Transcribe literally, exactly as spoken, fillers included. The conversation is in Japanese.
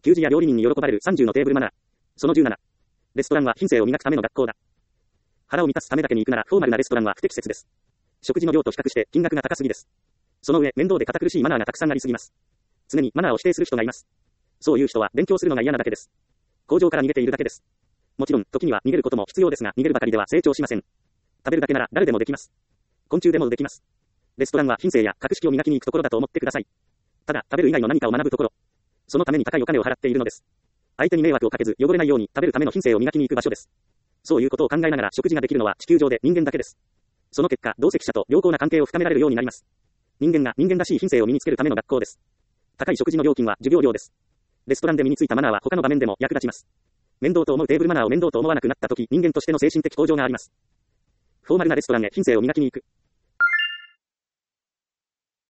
給仕や料理人に喜ばれるさんじゅうのテーブルマナー。そのじゅうなな。レストランは品性を磨くための学校だ。腹を満たすためだけに行くならフォーマルなレストランは不適切です。食事の量と比較して金額が高すぎです。その上、面倒で堅苦しいマナーがたくさんありすぎます。常にマナーを否定する人がいます。そういう人は勉強するのが嫌なだけです。工場から逃げているだけです。もちろん、時には逃げることも必要ですが、逃げるばかりでは成長しません。食べるだけなら誰でもできます。昆虫でもできます。レストランは品性や格式を磨きに行くところだと思ってください。ただ、食べる以外の何かを学ぶところ。そのために高いお金を払っているのです。相手に迷惑をかけず汚れないように食べるための品性を磨きに行く場所です。そういうことを考えながら食事ができるのは地球上で人間だけです。その結果、同席者と良好な関係を深められるようになります。人間が人間らしい品性を身につけるための学校です。高い食事の料金は授業料です。レストランで身についたマナーは他の場面でも役立ちます。面倒と思うテーブルマナーを面倒と思わなくなったとき、人間としての精神的向上があります。フォーマルなレストランへ品性を磨きに行く。